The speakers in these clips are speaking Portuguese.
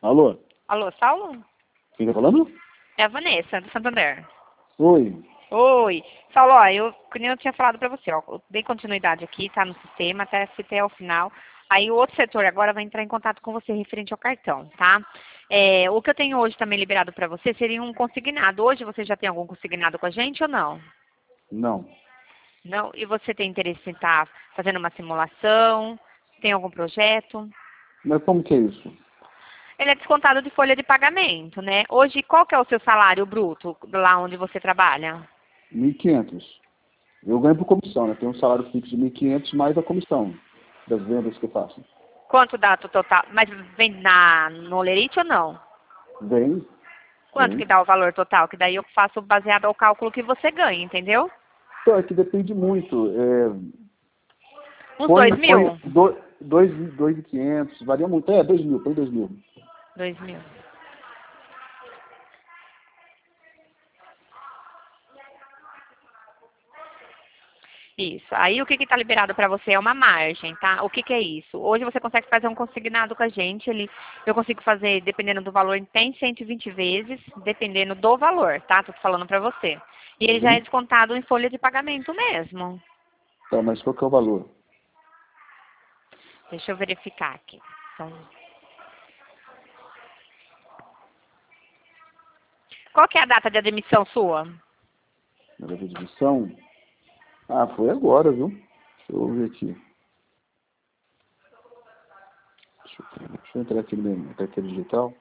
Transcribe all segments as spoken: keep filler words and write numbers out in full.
Alô? Alô, Saulo? Quem tá falando? É a Vanessa, do Santander. Oi. Oi. Saulo, ó, eu, como eu tinha falado pra você, ó, eu dei continuidade aqui, tá no sistema, até fui até o final. Aí o outro setor agora vai entrar em contato com você referente ao cartão, tá? É, o que eu tenho hoje também liberado pra você seria um consignado. Hoje você já tem algum consignado com a gente ou não? Não. Não? E você tem interesse em estar fazendo uma simulação? Tem algum projeto? Mas como que é isso? Ele é descontado de folha de pagamento, né? Hoje, qual que é o seu salário bruto lá onde você trabalha? mil e quinhentos. Eu ganho por comissão, né? Tem um salário fixo de mil e quinhentos mais a comissão das vendas que eu faço. Quanto dá o total? Mas vem na, no Olerite ou não? Vem, Quanto que vem. dá o valor total? Que daí eu faço baseado ao cálculo que você ganha, entendeu? Então, é que depende muito. É, Uns põe, dois põe mil? do, dois, dois e quinhentos, varia muito. É, dois mil, põe dois mil. Dois mil. Isso. Aí o que está liberado para você é uma margem, tá? O que, que é isso? Hoje você consegue fazer um consignado com a gente, ele, eu consigo fazer, dependendo do valor, tem cento e vinte vezes, dependendo do valor, tá? Tô falando para você. E ele já é Uhum. descontado em folha de pagamento mesmo. Tá, mas qual que é o valor? Deixa eu verificar aqui. Então, qual que é a data de admissão sua? Na distribuição? Ah, foi agora, viu? Deixa eu ver aqui. Deixa eu, deixa eu entrar aqui na minha carteira digital.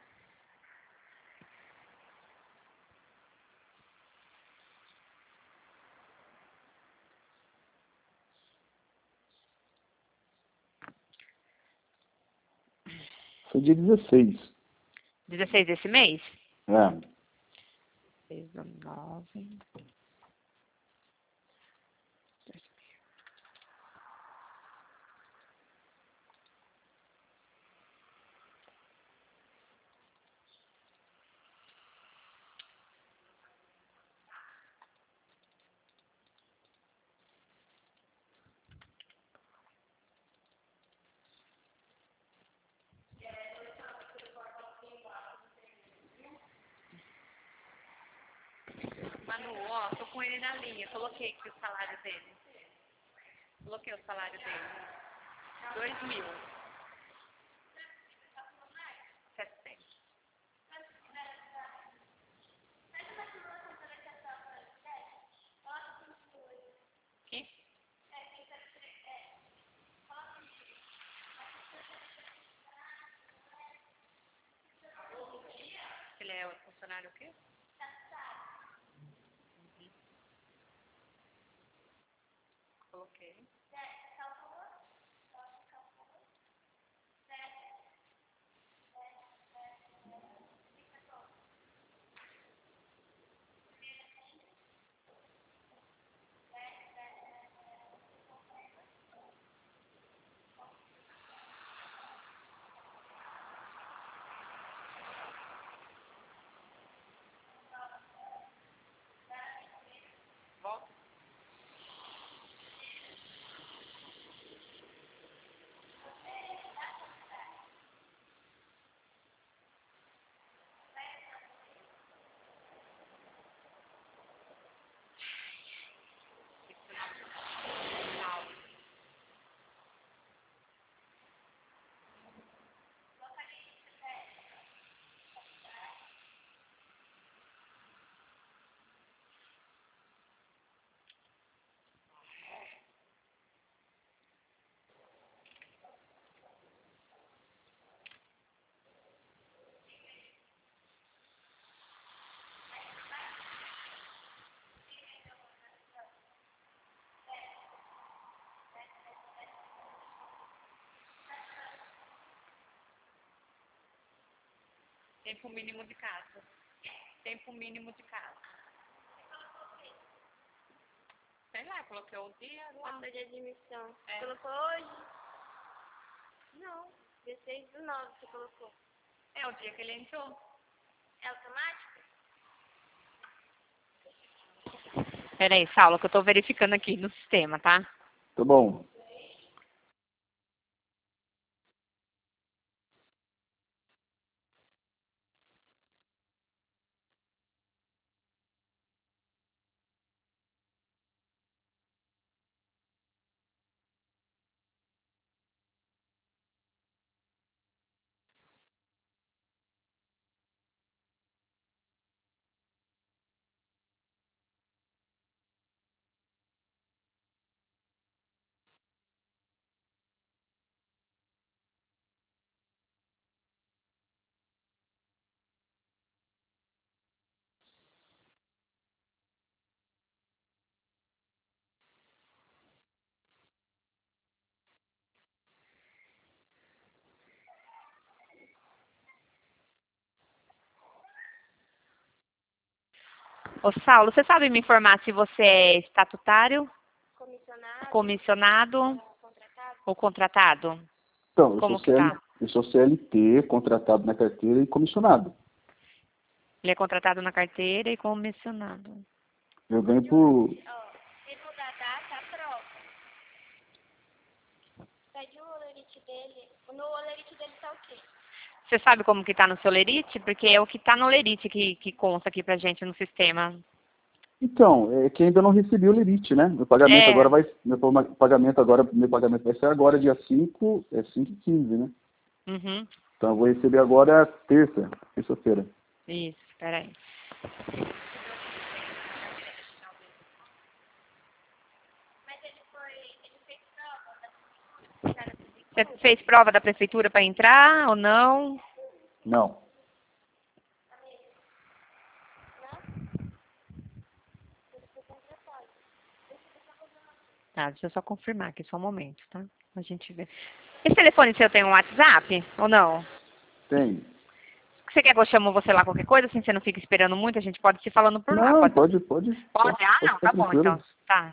Foi dia dezesseis. dezesseis desse mês? É. seis do nove. Manu, ó, tô com ele na linha. Coloquei aqui o salário dele. Coloquei o salário dele. Dois mil. Setecentos. Aqui? Ele é o funcionário o quê? Coloquei. Volta. Tempo mínimo de casa. Tempo mínimo de casa. Sei lá, coloquei o dia lá. Data de admissão. É. Colocou hoje? Não. dezesseis do nove você colocou. É o dia que ele entrou. É automático? Peraí, Saulo, que eu tô verificando aqui no sistema, tá? Tá bom. Ô, Saulo, você sabe me informar se você é estatutário, Comissionado, comissionado contratado. ou contratado? Então, eu Como sou, que CL, tá? eu sou C L T, contratado na carteira e comissionado. Ele é contratado na carteira e comissionado. Eu ganho por... Ó, se mudar a data, a prova. Pede o olerite dele. No olerite dele tá o quê? Você sabe como que tá no seu lerite? Porque é o que tá no lerite que, que consta aqui pra gente no sistema. Então, é que ainda não recebi o lerite, né? Meu pagamento É. agora vai... Meu pagamento agora, meu pagamento vai ser agora, dia cinco, é cinco e quinze, né? Uhum. Então eu vou receber agora terça, terça-feira. Isso, peraí. Mas ele foi, ele fez prova da Você fez prova da prefeitura para entrar ou não? Não. Tá, deixa eu só confirmar aqui, só um momento, tá? A gente vê. Esse telefone seu tem um WhatsApp ou não? Tem. Você quer que eu chamo você lá qualquer coisa, assim você não fica esperando muito, a gente pode se falando por lá, Não, pode? pode, pode. Pode? Ah, Pode não, ficar tá bom tranquilo. então. Tá.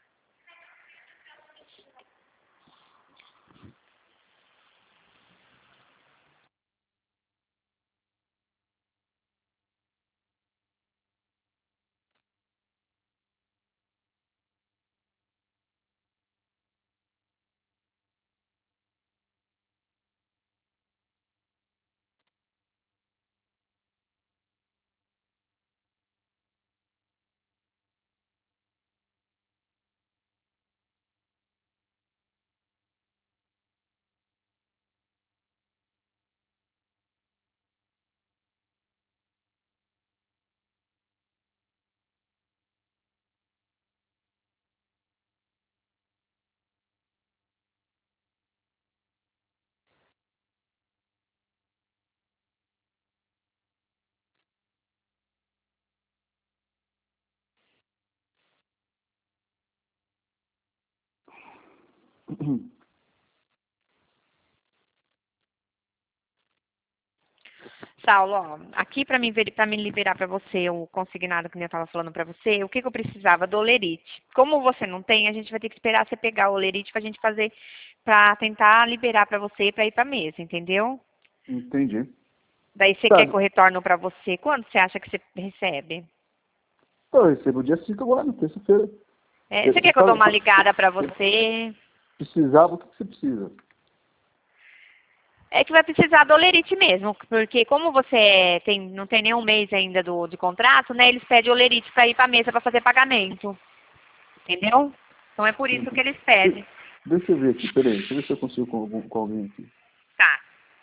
Saulo, ó, aqui para me, ver- pra me liberar para você o consignado que eu estava falando para você, o que, que eu precisava do olerite. Como você não tem, a gente vai ter que esperar você pegar o olerite para a gente fazer, para tentar liberar para você para ir para mesa, entendeu? Entendi. Daí você Tá. quer que eu retorno para você? Quando você acha que você recebe? Eu recebo dia cinco agora, terça-feira. É, você quer que eu dou uma ligada para você? Precisava, o que que você precisa? É que vai precisar do olerite mesmo, porque como você tem, não tem nenhum mês ainda do, de contrato, né? Eles pedem olerite para ir para a mesa para fazer pagamento. Entendeu? Então é por isso que eles pedem. Deixa eu ver aqui, peraí. Deixa eu ver se eu consigo com, algum- com alguém aqui. Tá.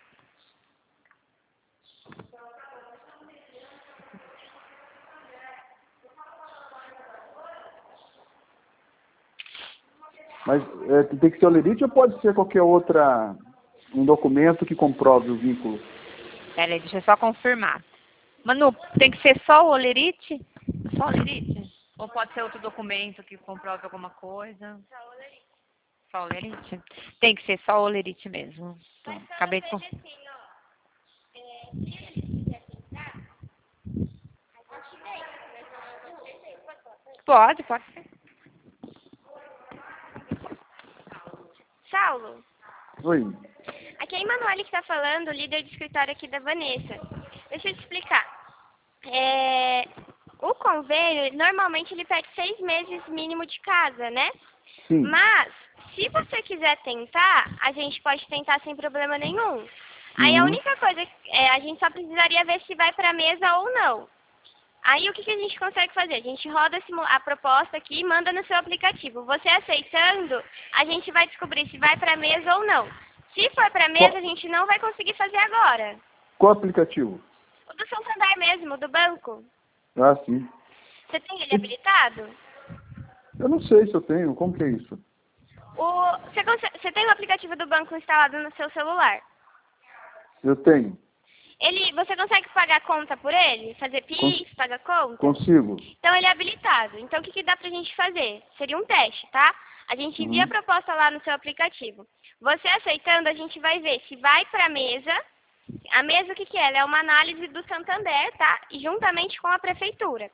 Mas é, tem que ser o lerite ou pode ser qualquer outra, um documento que comprove o vínculo? Pera aí, deixa eu só confirmar. Manu, tem que ser só o olerite? Só o olerite? Ou pode ser outro documento que comprove alguma coisa? Só o olerite. Só o olerite? Tem que ser só o olerite mesmo. Então, Mas só acabei de... veja assim, ó. É, se ele quiser tentar, a gente vem. Mas não é você vem. Pode falar com ele? Pode, pode ser. Saulo, Oi. aqui é a Emanuele que está falando, líder de escritório aqui da Vanessa. Deixa eu te explicar. É, o convênio, normalmente ele pede seis meses mínimo de casa, né? Sim. Mas, se você quiser tentar, a gente pode tentar sem problema nenhum. Aí a Uhum. única coisa, é, a gente só precisaria ver se vai para a mesa ou não. Aí o que, que a gente consegue fazer? A gente roda esse mo- a proposta aqui e manda no seu aplicativo. Você aceitando, a gente vai descobrir se vai para a mesa ou não. Se for para a mesa, Qual, a gente não vai conseguir fazer agora. qual aplicativo? O do Santander mesmo, do banco. Ah, sim. Você tem ele habilitado? Eu não sei se eu tenho. Como que é isso? O, você, conse- você tem o aplicativo do banco instalado no seu celular? Eu tenho. Ele, você consegue pagar conta por ele? Fazer Cons- Pix, pagar conta? Consigo. Então ele é habilitado. Então o que, que dá pra gente fazer? Seria um teste, tá? A gente envia Uhum. a proposta lá no seu aplicativo. Você aceitando, a gente vai ver se vai pra mesa. A mesa o que, que é? Ela é uma análise do Santander, tá? E juntamente com a prefeitura.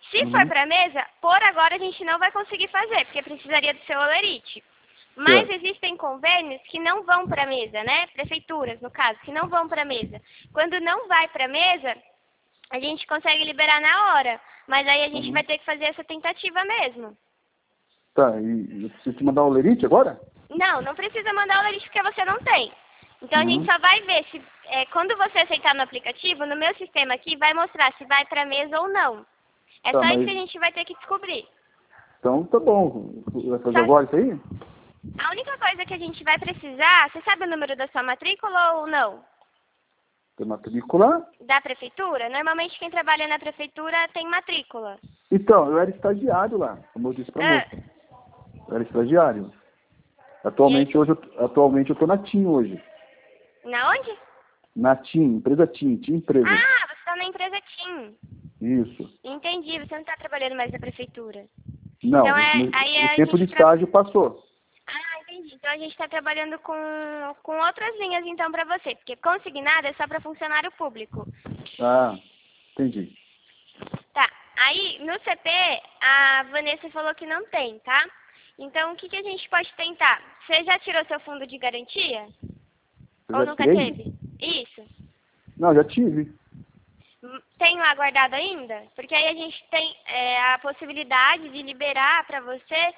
Se Uhum. for para mesa, por agora a gente não vai conseguir fazer, porque precisaria do seu olerite. Mas Certo. existem convênios que não vão para mesa, né? Prefeituras, no caso, que não vão para mesa. Quando não vai para mesa, a gente consegue liberar na hora. Mas aí a gente Uhum. vai ter que fazer essa tentativa mesmo. Tá, e eu preciso te mandar o lerite agora? Não, não precisa mandar o olerite porque você não tem. Então a gente Uhum. só vai ver se, é, quando você aceitar no aplicativo, no meu sistema aqui, vai mostrar se vai para mesa ou não. É Tá, só isso mas- que a gente vai ter que descobrir. Então tá bom. Vai fazer Só- agora isso aí? A única coisa que a gente vai precisar, você sabe o número da sua matrícula ou não? Tem matrícula? Da prefeitura? Normalmente quem trabalha na prefeitura tem matrícula. Então, eu era estagiário lá, como eu disse pra Ah, moça. Eu era estagiário. Atualmente, hoje, eu, atualmente eu tô na TIM hoje. na onde? Na TIM, empresa TIM, TIM Empresa. Ah, você está na empresa TIM. Isso. Entendi, você não está trabalhando mais na prefeitura. Não, Então, é- o, aí o a tempo gente de tra- estágio passou. Ah, entendi. Então a gente está trabalhando com, com outras linhas então para você, porque consignado é só para funcionário público. Ah, entendi. Tá. Aí no C P a Vanessa falou que não tem, tá? Então o que, que a gente pode tentar? Você já tirou seu fundo de garantia? Eu Ou já nunca tirei? teve? Isso. Não, já tive. Hum, Tem lá guardado ainda? Porque aí a gente tem é, a possibilidade de liberar para você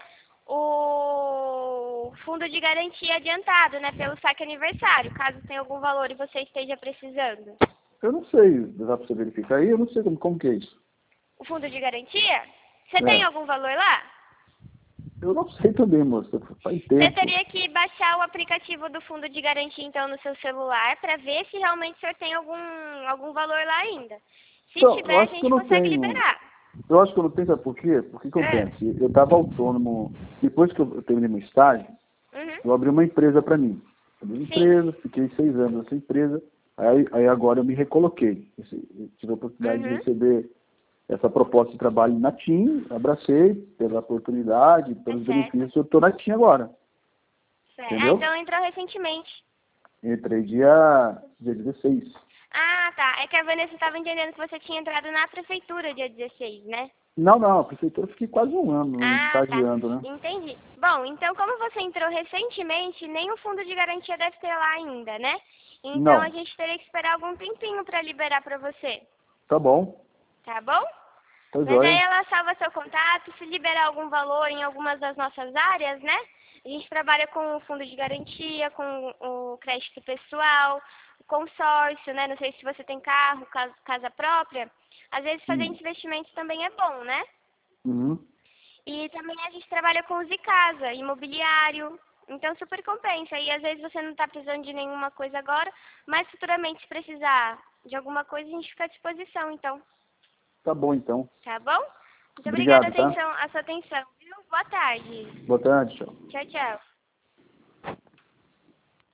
o fundo de garantia adiantado, né? Pelo saque aniversário, caso tenha algum valor e você esteja precisando. Eu não sei, dá pra você verificar aí? Eu não sei como, como que é isso. O fundo de garantia? Você É. tem algum valor lá? Eu não sei também, moça. Faz Você tempo. teria que baixar o aplicativo do fundo de garantia, então, no seu celular, para ver se realmente o senhor tem algum, algum valor lá ainda. Se Então, eu tiver, a acho que gente eu não consegue tenho. liberar. Eu acho que eu não tenho, sabe por quê? Porque que É. acontece? Eu estava autônomo. Depois que eu terminei meu estágio, Uhum. eu abri uma empresa para mim. Abri uma Sim. empresa, fiquei seis anos nessa empresa. Aí, aí agora eu me recoloquei. Eu tive a oportunidade Uhum. de receber essa proposta de trabalho na TIM, abracei pela oportunidade, pelos Tá certo. benefícios, eu estou na TIM agora. Certo. Ah, Entendeu? então entrou recentemente. Entrei dia, dia dezesseis. Ah, tá. É que a Vanessa estava entendendo que você tinha entrado na prefeitura dia dezesseis, né? Não, não, a prefeitura eu fiquei quase um ano Ah, estagiando, tá. né? Entendi. Bom, então como você entrou recentemente, nem o fundo de garantia deve ter lá ainda, né? Então Não. a gente teria que esperar algum tempinho para liberar para você. Tá bom, Tá bom? tá Mas joia. aí ela salva seu contato, se liberar algum valor em algumas das nossas áreas, né? A gente trabalha com o fundo de garantia, com o crédito pessoal, o consórcio, né? Não sei se você tem carro, casa, casa própria. Às vezes fazer Hum. investimentos também é bom, né? Uhum. E também a gente trabalha com os de casa, imobiliário. Então super compensa. E às vezes você não está precisando de nenhuma coisa agora, mas futuramente se precisar de alguma coisa, a gente fica à disposição, então. Tá bom, então. Tá bom? Muito Obrigado, obrigada tá? atenção, a sua atenção, viu? Boa tarde. Boa tarde, tchau. Tchau, tchau.